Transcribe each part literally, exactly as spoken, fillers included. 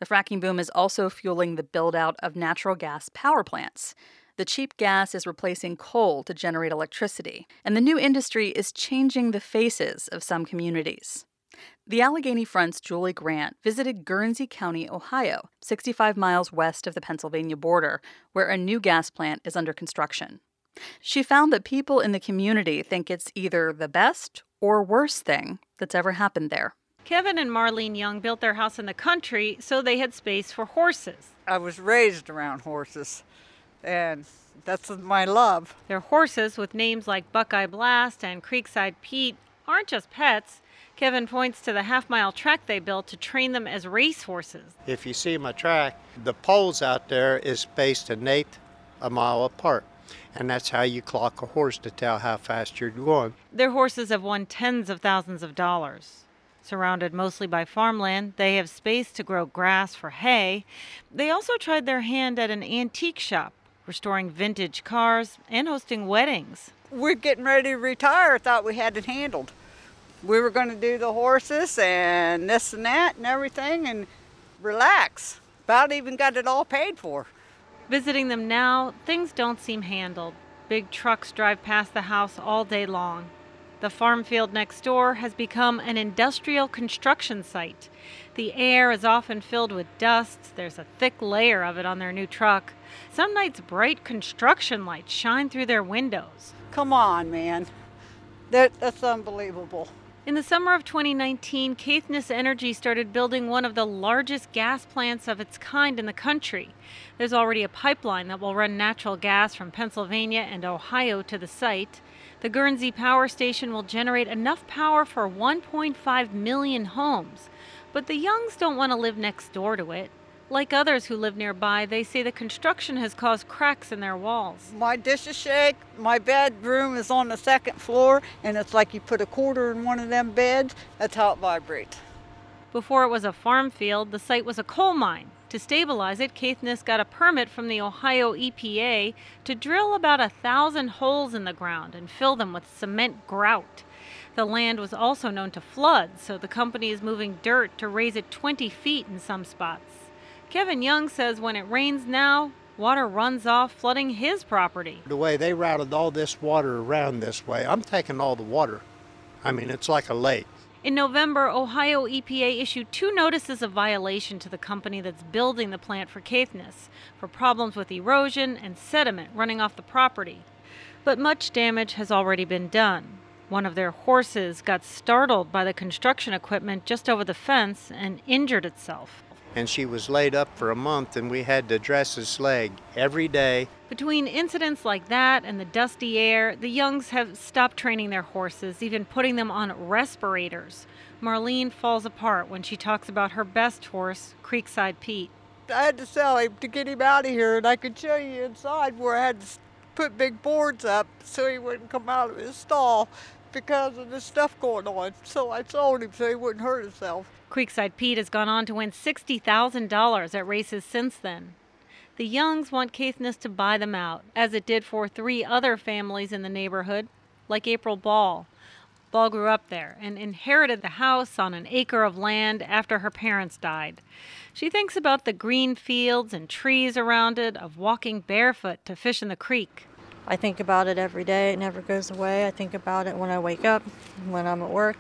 The fracking boom is also fueling the build-out of natural gas power plants. The cheap gas is replacing coal to generate electricity, and the new industry is changing the faces of some communities. The Allegheny Front's Julie Grant visited Guernsey County, Ohio, sixty-five miles west of the Pennsylvania border, where a new gas plant is under construction. She found that people in the community think it's either the best or worst thing that's ever happened there. Kevin and Marlene Young built their house in the country so they had space for horses. I was raised around horses, and that's my love. Their horses, with names like Buckeye Blast and Creekside Pete, aren't just pets. Kevin points to the half-mile track they built to train them as race horses. If you see my track, the poles out there is spaced an eighth a mile apart. And that's how you clock a horse to tell how fast you're going. Their horses have won tens of thousands of dollars. Surrounded mostly by farmland, they have space to grow grass for hay. They also tried their hand at an antique shop, restoring vintage cars and hosting weddings. We're getting ready to retire. Thought we had it handled. We were going to do the horses and this and that and everything and relax. About even got it all paid for. Visiting them now, things don't seem handled. Big trucks drive past the house all day long. The farm field next door has become an industrial construction site. The air is often filled with dust. There's a thick layer of it on their new truck. Some nights, bright construction lights shine through their windows. Come on, man. That, that's unbelievable. In the summer of twenty nineteen, Caithness Energy started building one of the largest gas plants of its kind in the country. There's already a pipeline that will run natural gas from Pennsylvania and Ohio to the site. The Guernsey Power Station will generate enough power for one point five million homes. But the Youngs don't want to live next door to it. Like others who live nearby, they say the construction has caused cracks in their walls. My dishes shake. My bedroom is on the second floor, and it's like you put a quarter in one of them beds. That's how it vibrates. Before it was a farm field, the site was a coal mine. To stabilize it, Caithness got a permit from the Ohio E P A to drill about a thousand holes in the ground and fill them with cement grout. The land was also known to flood, so the company is moving dirt to raise it twenty feet in some spots. Kevin Young says when it rains now, water runs off, flooding his property. The way they routed all this water around this way, I'm taking all the water. I mean, it's like a lake. In November, Ohio E P A issued two notices of violation to the company that's building the plant for Caithness for problems with erosion and sediment running off the property. But much damage has already been done. One of their horses got startled by the construction equipment just over the fence and injured itself. And she was laid up for a month, and we had to dress his leg every day. Between incidents like that and the dusty air, the Youngs have stopped training their horses, even putting them on respirators. Marlene falls apart when she talks about her best horse, Creekside Pete. I had to sell him to get him out of here, and I could show you inside where I had to put big boards up so he wouldn't come out of his stall because of the stuff going on. So I sold him so he wouldn't hurt himself. Creekside Pete has gone on to win sixty thousand dollars at races since then. The Youngs want Caithness to buy them out, as it did for three other families in the neighborhood, like April Ball. Ball grew up there and inherited the house on an acre of land after her parents died. She thinks about the green fields and trees around it, of walking barefoot to fish in the creek. I think about it every day. It never goes away. I think about it when I wake up, when I'm at work,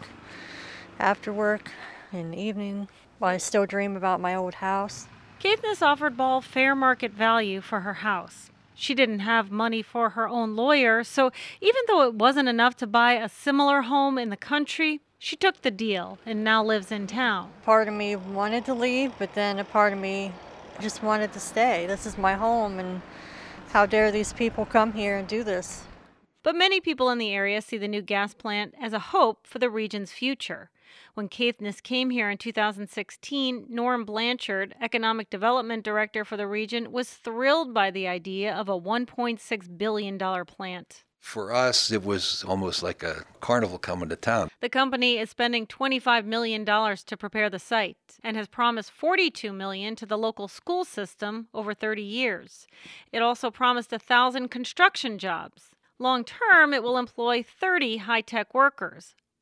after work, in the evening. I still dream about my old house. Caithness offered Ball fair market value for her house. She didn't have money for her own lawyer, so even though it wasn't enough to buy a similar home in the country, she took the deal and now lives in town. Part of me wanted to leave, but then a part of me just wanted to stay. This is my home, and how dare these people come here and do this? But many people in the area see the new gas plant as a hope for the region's future. When Caithness came here in two thousand sixteen, Norm Blanchard, Economic Development Director for the region, was thrilled by the idea of a one point six billion dollars plant. For us, it was almost like a carnival coming to town. The company is spending twenty-five million dollars to prepare the site and has promised forty-two million dollars to the local school system over thirty years. It also promised one thousand construction jobs. Long term, it will employ thirty high-tech workers.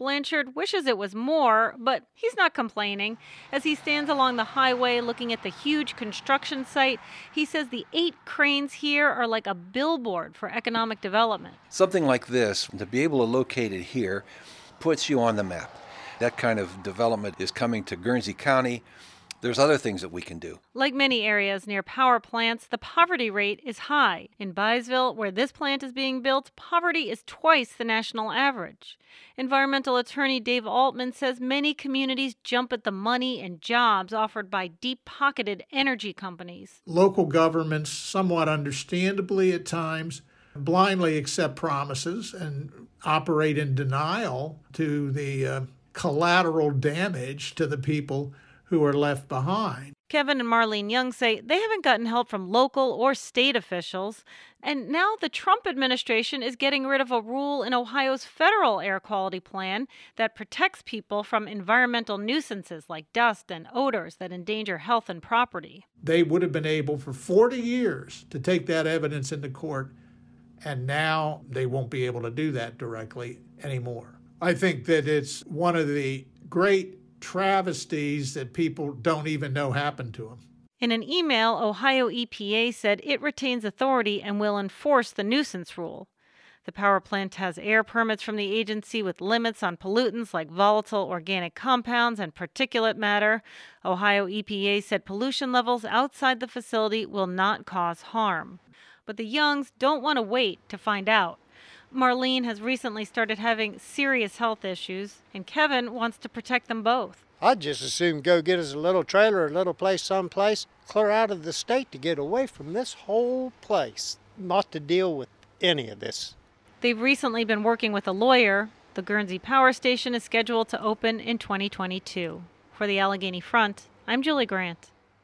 Blanchard wishes it was more, but he's not complaining. As he stands along the highway looking at the huge construction site, he says the eight cranes here are like a billboard for economic development. Something like this, to be able to locate it here, puts you on the map. That kind of development is coming to Guernsey County. There's other things that we can do. Like many areas near power plants, the poverty rate is high. In Byesville, where this plant is being built, poverty is twice the national average. Environmental attorney Dave Altman says many communities jump at the money and jobs offered by deep-pocketed energy companies. Local governments, somewhat understandably at times, blindly accept promises and operate in denial to the uh, collateral damage to the people who are left behind. Kevin and Marlene Young say they haven't gotten help from local or state officials. And now the Trump administration is getting rid of a rule in Ohio's federal air quality plan that protects people from environmental nuisances like dust and odors that endanger health and property. They would have been able for forty years to take that evidence into court, and now they won't be able to do that directly anymore. I think that it's one of the great travesties that people don't even know happened to them. In an email, Ohio E P A said it retains authority and will enforce the nuisance rule. The power plant has air permits from the agency with limits on pollutants like volatile organic compounds and particulate matter. Ohio E P A said pollution levels outside the facility will not cause harm. But the Youngs don't want to wait to find out. Marlene has recently started having serious health issues, and Kevin wants to protect them both. I'd just as soon go get us a little trailer, a little place someplace, clear out of the state to get away from this whole place, not to deal with any of this. They've recently been working with a lawyer. The Guernsey Power Station is scheduled to open in twenty twenty-two. For the Allegheny Front, I'm Julie Grant.